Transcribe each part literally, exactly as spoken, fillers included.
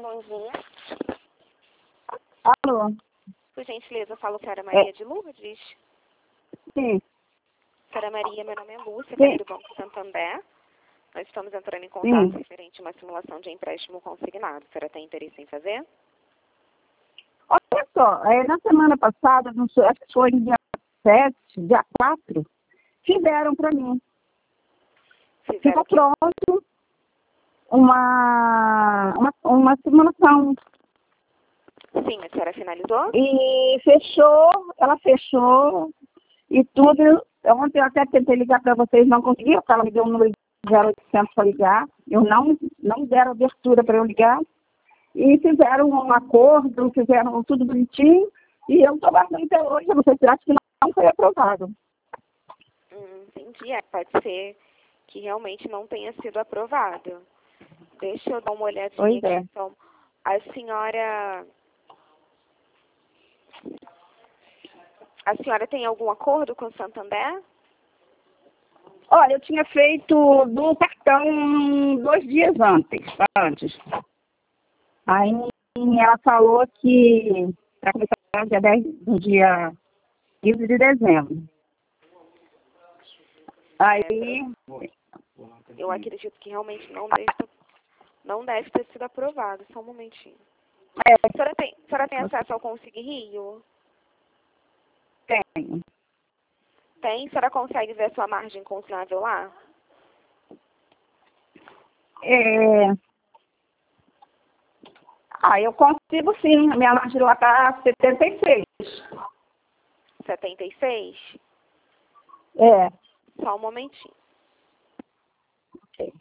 bom dia. Alô? Por gentileza, falo Sara É. Maria de Lourdes. Sim. Sara Maria, meu nome é Lúcia, Sim. falei do Banco Santander. Nós estamos entrando em contato Sim. referente a uma simulação de empréstimo consignado. A senhora tem interesse em fazer? Olha só, é, na semana passada, não sei, acho que foi dia sete, dia quatro, fizeram para mim. Fizeram Ficou o quê? pronto uma, uma, uma simulação. Sim, a senhora finalizou? E fechou, ela fechou e tudo. Ontem eu até tentei ligar para vocês, não consegui, porque ela me deu um número de zero oitocentos para ligar. Eu não, não deram abertura para eu ligar. E fizeram um acordo, fizeram tudo bonitinho. E eu estou aguardando até hoje, eu não sei se acho que não foi aprovado. Hum, entendi. É, pode ser que realmente não tenha sido aprovado. Deixa eu dar uma olhadinha Pois aqui. é. Então, a senhora... A senhora tem algum acordo com o Santander? Olha, eu tinha feito do cartão dois dias antes. antes. Aí ela falou que para começar no dia dez, no dia quinze de dezembro. Aí, Eu acredito que realmente não deve, não deve ter sido aprovado. Só um momentinho. é, A senhora tem, a senhora tem acesso ao Consig Rio? tem. Tem? A senhora consegue ver a sua margem consignável lá? É, ah, eu consigo sim. A minha margem lá está setenta e seis. setenta e seis? É. Só um momentinho. Ok.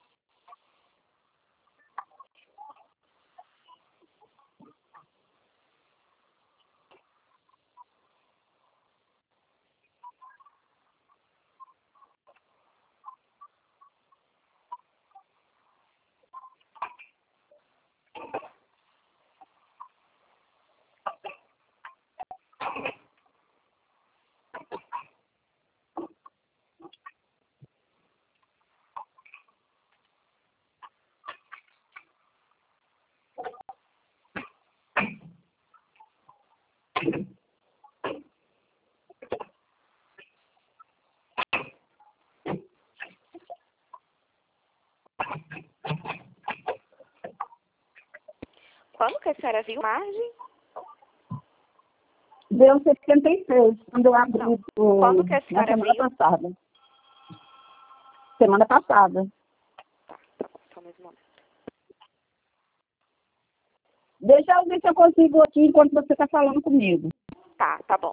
Quando que a senhora viu margem? Deu setenta e seis quando eu abri Não. o, Quando que a na senhora semana viu? passada. Semana passada. Tá, tá bom. Só mais um momento. Deixa eu ver se eu consigo aqui enquanto você está falando comigo. Tá, tá bom.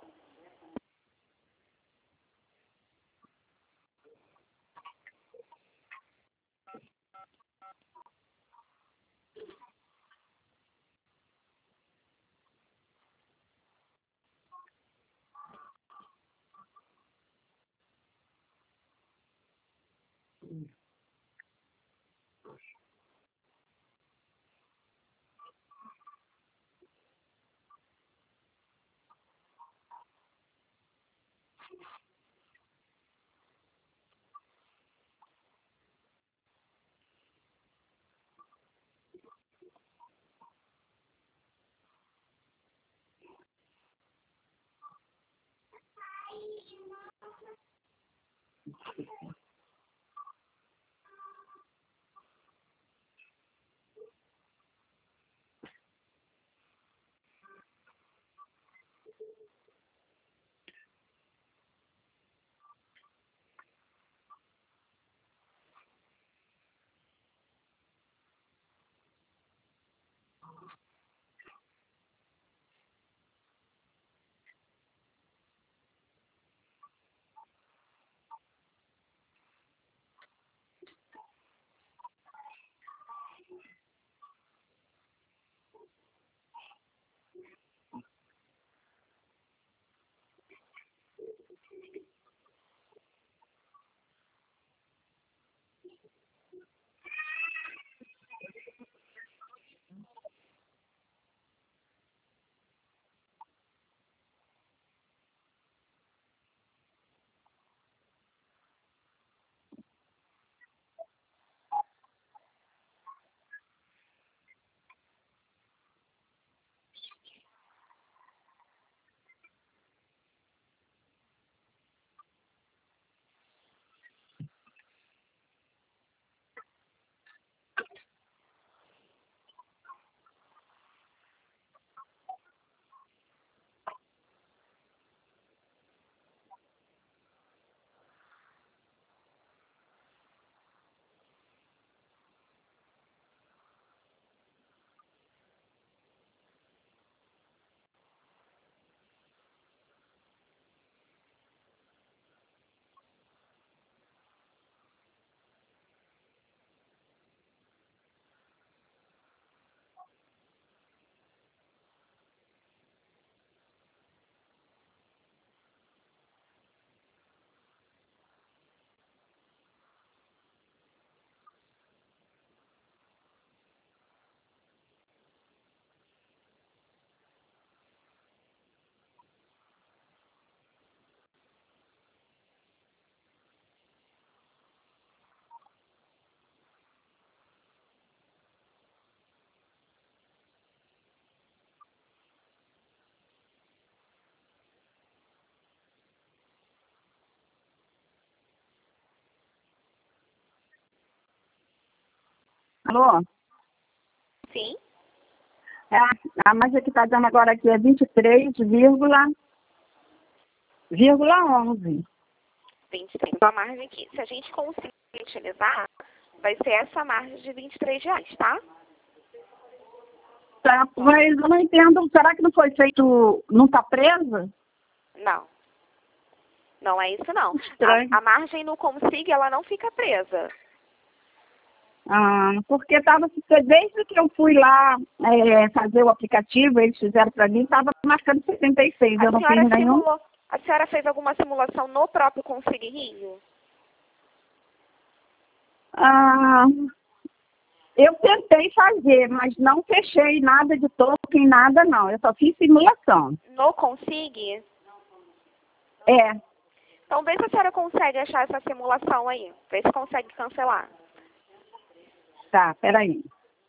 Alô? Sim? É, a margem que está dando agora aqui é vinte e três vírgula onze. vinte e três. A margem que, se a gente conseguir utilizar, vai ser essa margem de vinte e três reais, tá? Tá, mas eu não entendo, será que não foi feito, não está presa? Não. Não é isso, não. Estranho. A, a margem no Consig, ela não fica presa. Ah, porque estava, desde que eu fui lá é, fazer o aplicativo, eles fizeram para mim, estava marcando setenta e seis, A eu não senhora fiz nenhum. simulou, a senhora fez alguma simulação no próprio Consig Rio? Ah, eu tentei fazer, mas não fechei nada de token, nada não, eu só fiz simulação. No Consig? É, Então, vê se a senhora consegue achar essa simulação aí. Vê se consegue cancelar. tá, peraí.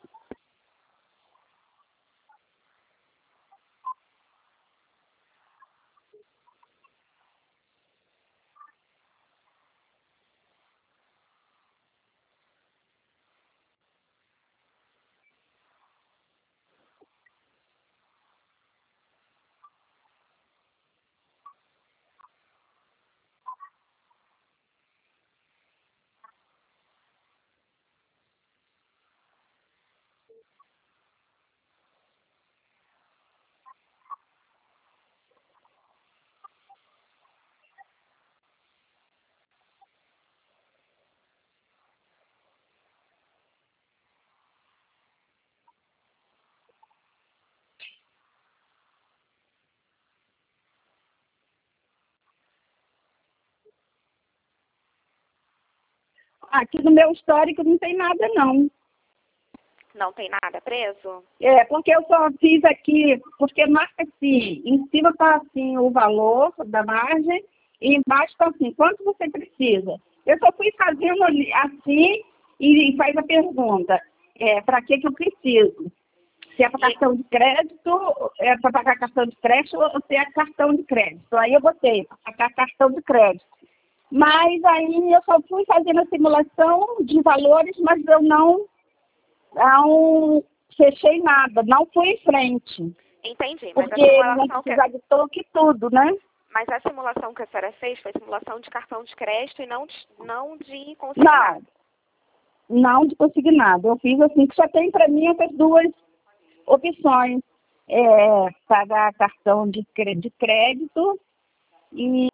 Aqui no meu histórico não tem nada não. Não tem nada preso? É, porque eu só fiz aqui, porque marca assim, em cima está assim o valor da margem e embaixo está assim, quanto você precisa. Eu só fui fazendo ali, assim e faz a pergunta, é, para que que eu preciso? Se é para E- cartão de crédito, é para pagar cartão de crédito ou se é cartão de crédito. Aí eu botei, para pagar cartão de crédito. Mas aí eu só fui fazendo a simulação de valores, mas eu não não fechei nada, não fui em frente. Entendi, mas a Porque eles vão simulação que, precisar de toque e tudo, né? mas a simulação que a senhora fez foi simulação de cartão de crédito e não de, não de consignado. Não, não de consignado. Eu fiz assim, que só tem para mim essas duas opções. É, pagar cartão de cre- de crédito e,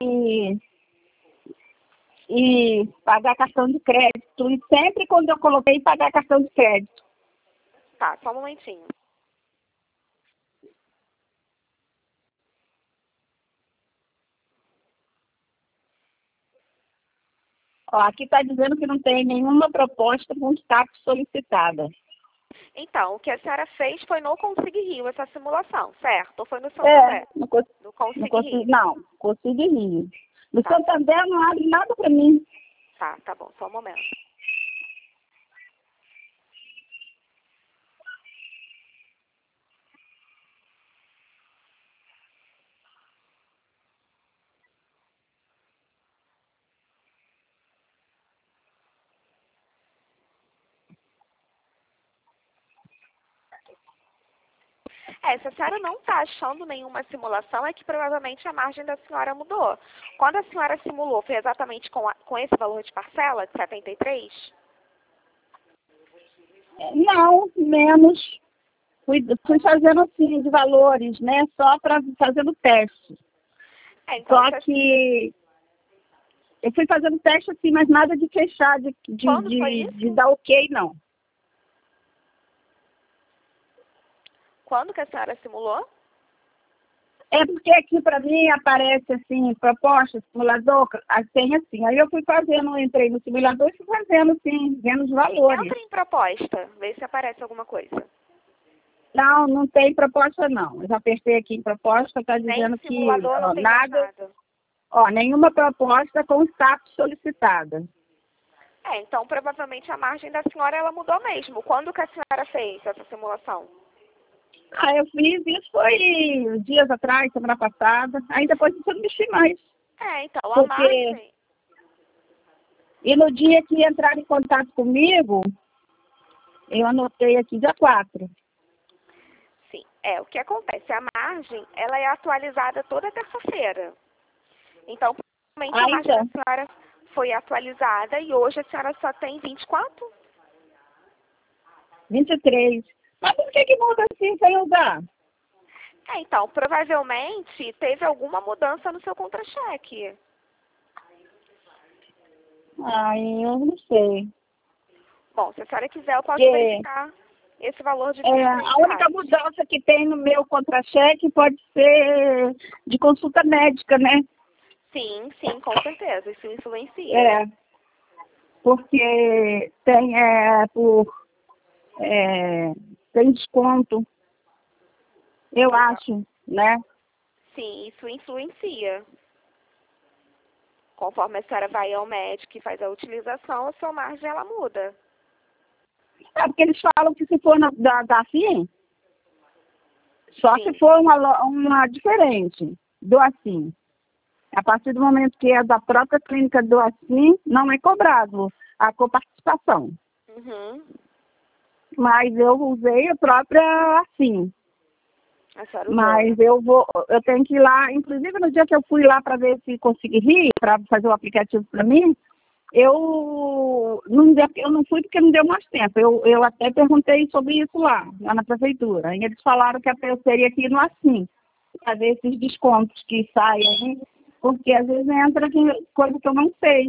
e pagar cartão de crédito. E sempre quando eu coloquei pagar cartão de crédito. Tá, só um momentinho. Ó, aqui está dizendo que não tem nenhuma proposta com status solicitada. Então, o que a senhora fez foi no Consig Rio, essa simulação, certo? Ou foi no É, Santander? não, cons No não Consig consigo, Rio. não, consigo rir. No Tá, Santander não abre nada para mim. tá, tá bom, só um momento. É, se a senhora não está achando nenhuma simulação, é que provavelmente a margem da senhora mudou. Quando a senhora simulou, foi exatamente com, a- com esse valor de parcela, de setenta e três? É, não, menos. Fui, fui fazendo assim de valores, né? Só para fazendo teste. É, então, Só se a- que eu fui fazendo teste assim, mas nada de fechar, de, de, quando foi de, de isso? dar ok, não. Quando que a senhora simulou? É porque aqui para mim aparece assim, proposta, simulador, tem assim. Aí eu fui fazendo, entrei no simulador e fui fazendo assim, vendo os valores. Entra em proposta, vê se aparece alguma coisa. Não, não tem proposta não. Eu já apertei aqui em proposta, está Nem dizendo que simulador, não ó, tem mais nada, nada. ó, nenhuma proposta com status solicitada. É, então provavelmente a margem da senhora ela mudou mesmo. Quando que a senhora fez essa simulação? Ah, eu fiz isso foi dias atrás, semana passada. Aí depois eu não mexi mais. É, então a Porque, margem. e no dia que entraram em contato comigo, Eu anotei aqui dia quatro. Sim, é, o que acontece? A margem, ela é atualizada toda terça-feira. Então, provavelmente a margem Ainda? da senhora foi atualizada e hoje a senhora só tem vinte quanto? vinte e três. Mas por que que muda assim sem usar? É, então, provavelmente teve alguma mudança no seu contra-cheque. Ai, eu não sei. Bom, se a senhora quiser, eu posso Porque verificar esse valor de é, vinte e três a única reais. mudança que tem no meu contra-cheque pode ser de consulta médica, né? Sim, sim, com certeza. Isso influencia. É, porque tem, é, por, é, tem desconto, eu Então, acho, né? sim, isso influencia. Conforme a senhora vai ao médico e faz a utilização, a sua margem ela muda. É porque eles falam que se for na, da, da assim, só Sim. se for uma, lo- uma diferente do assim. A partir do momento que é da própria clínica do assim, não é cobrado a coparticipação. Uhum. Mas eu usei a própria assim. A senhora usou, né? Mas eu vou, eu tenho que ir lá, inclusive no dia que eu fui lá para ver se consegui rir, para fazer o aplicativo para mim, eu não, deu- eu não fui porque não deu mais tempo. Eu, eu até perguntei sobre isso lá, lá na prefeitura. E eles falaram que até eu teria que ir no assim, para ver esses descontos que saem aí, porque às vezes entra aqui coisa que eu não sei.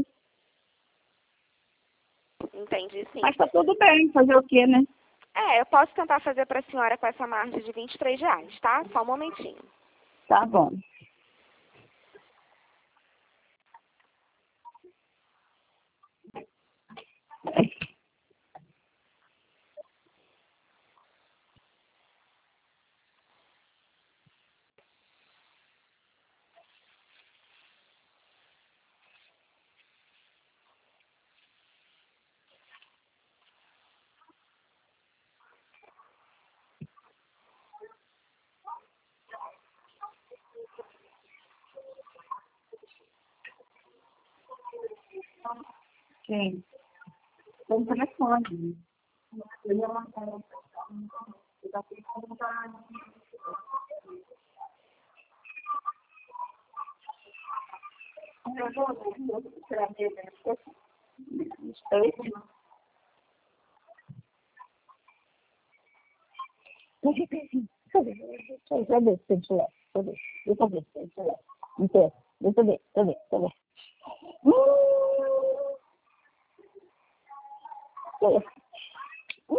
Entendi, sim. Mas tá tudo bem, fazer o quê, né? É, eu posso tentar fazer para a senhora com essa margem de vinte e três reais, tá? Só um momentinho. Tá bom. Sim. Tem um telefone. Eu ia mandar um eu já fiz contar. Eu vou tirar dele, né? Deixa eu ver se tem chulé. Deixa eu ver. Deixa eu ver se tem chulé. Inteiro. Deixa eu ver, deixa eu ver, deixa eu ver. Hum, hum.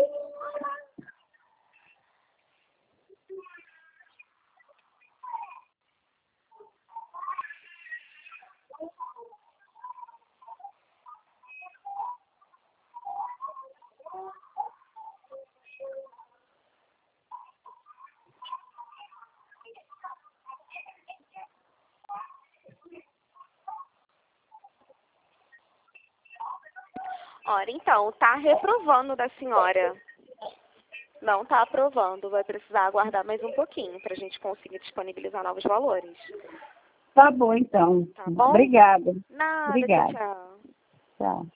Ora, então, tá reprovando da senhora. Não tá aprovando. Vai precisar aguardar mais um pouquinho para a gente conseguir disponibilizar novos valores. Tá bom, então. Tá bom? Obrigada. Nada, tchau, Obrigada. tchau. Tchau.